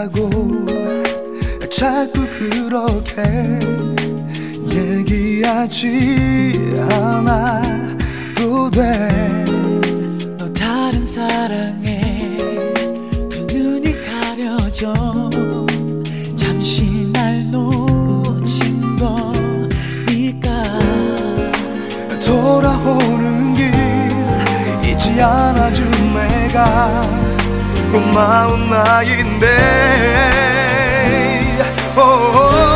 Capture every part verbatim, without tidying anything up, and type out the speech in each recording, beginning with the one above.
있다고 자꾸 그렇게 얘기하지 않아도 돼. 너 다른 사랑에 두 눈이 가려져 잠시 날 놓친 거니까. 돌아오는 길 잊지 않아준 내가 고마운 나인데. 오오오.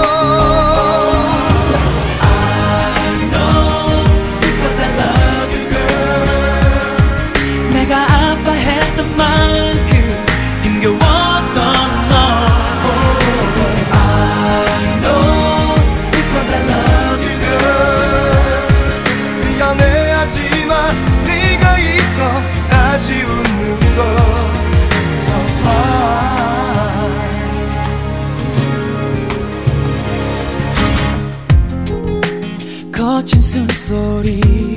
거친 숨소리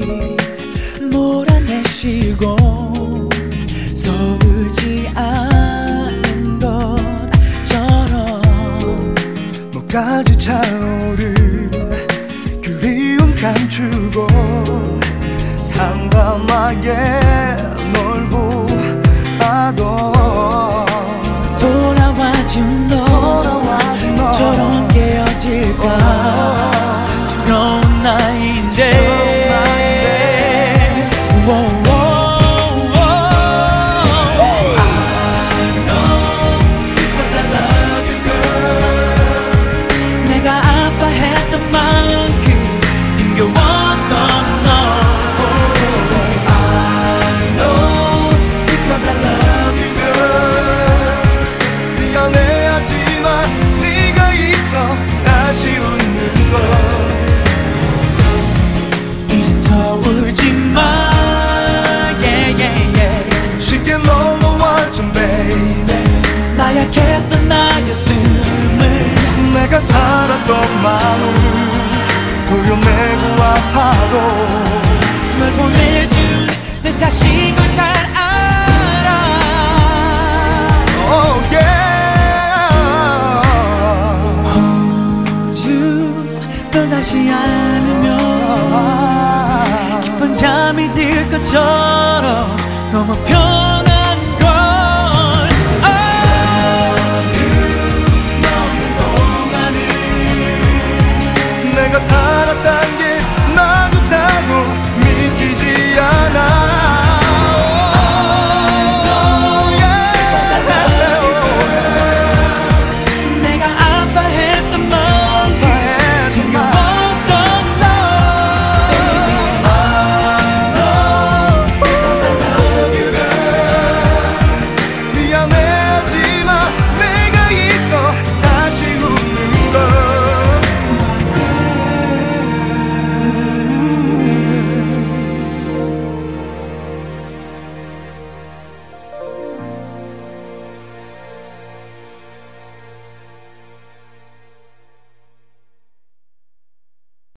몰아내시고 서울지 않은 것처럼 목까지 차오를 그리움 감추고 담담하게 널 보아도 돌아와준 너처럼 깨어질까 두려운 나인데. 나약했던 나의 숨을 내가 살았던 마음을 도려내고 아파도 널 보내준 내 탓인 걸 잘 알아. oh, yeah. 우주 널 다시 안으면 깊은 잠이 들 것처럼 너무 편